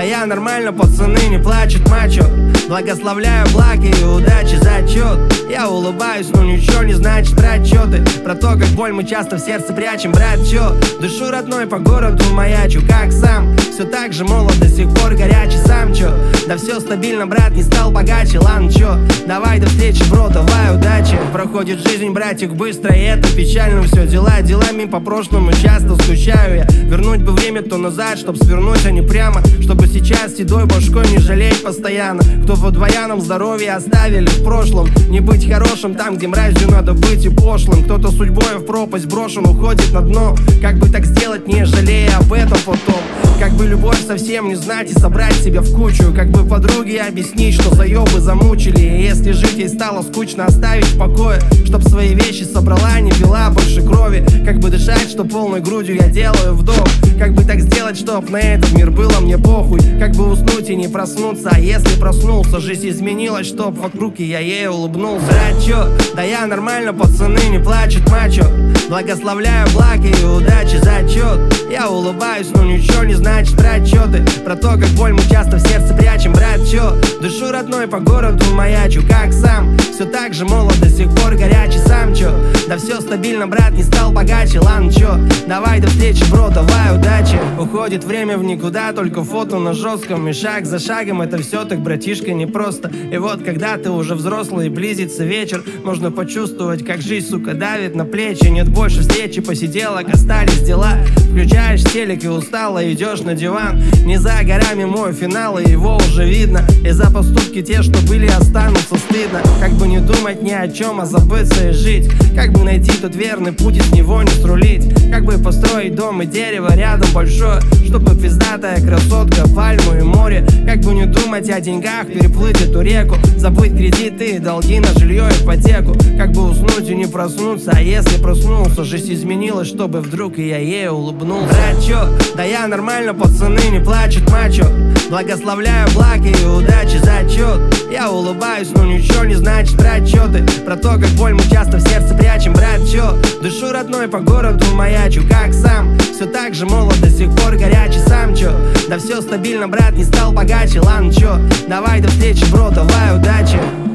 я нормально, пацаны не плачут, мачо. Благословляю благи и удачи, зачет. Я улыбаюсь, но ничего не значит расчеты. Про то, как боль мы часто в сердце прячем, брат, чё? Дышу родной по городу маячу, как сам. Все так же молод, до сих пор горячий, сам чё? Да все стабильно, брат, не стал богаче, ладно, чё? Давай до встречи, бро, давай, удачи. Проходит жизнь, братик, быстро, и это печально все. Дела делами, по прошлому часто скучаю я. Вернуть бы время то назад, чтоб свернуть, а не прямо. Чтобы сейчас седой башкой не жалеть постоянно. Кто в двояном здоровье оставили в прошлом. Не быть хорошим там, где мразью надо быть и пошлым. Кто-то судьбой в пропасть брошен, уходит на дно. Как бы так сделать, не жалея об этом потом? Как бы любовь совсем не знать и собрать себя в кучу. Как бы подруге объяснить, что заебы замучили. И если жить ей стало скучно, оставить в покое. Чтоб свои вещи собрала, не пила больше крови. Как бы дышать, что полной грудью я делаю вдох. Как бы так сделать, чтоб на этот мир было мне похуй. Как бы уснуть и не проснуться, а если проснулся, жизнь изменилась, чтоб вокруг и я ей улыбнулся. Брат, чё? Да я нормально, пацаны не плачут, мачо. Благословляю благи и удачи, зачет. Я улыбаюсь, но ничего не значит расчеты. Про то, как боль мы часто в сердце прячем, брат, чё? Дышу родной по городу маячу, как сам. Все так же молод, до сих пор горячий, сам чё? Да все стабильно, брат, не стал богаче, ладно, чё? Давай до встречи, бро, давай, удачи. Уходит время в никуда, только фото на жестком. И шаг за шагом это все так, братишка, непросто. И вот когда ты уже взрослый и близится вечер, можно почувствовать, как жизнь, сука, давит на плечи. Нет больше встречи, посиделок, остались дела. Включаешь телек и устало идешь на диван. Не за горами мой финал, и его уже видно. И за поступки те, что были, останутся стыдно. Как бы не думать ни о чем, а забыться и жить. Как бы найти тот верный путь и с него не срулить. Как бы построить дом и дерево рядом большое, чтобы пиздатая красотка, пальму и море. Как бы не думать о деньгах, переплыть эту реку. Забыть кредиты и долги на жилье и ипотеку. Как бы уснуть и не проснуться, а если проснулся, жизнь изменилась, чтобы вдруг и я ей улыбнулся. Брат, чё? Да я нормально, пацаны не плачут, мачо. Благословляю благи и удачи, зачет. Я улыбаюсь, но ничего не значит расчеты. Про то, как боль мы часто в сердце прячем, брат, чё? Дышу родной по городу маячу, как сам. Все так же молод, до сих пор горячий, сам чё? Да все стабильно, брат, не стал богаче, ладно, чё? Давай до встречи, бро, давай, удачи.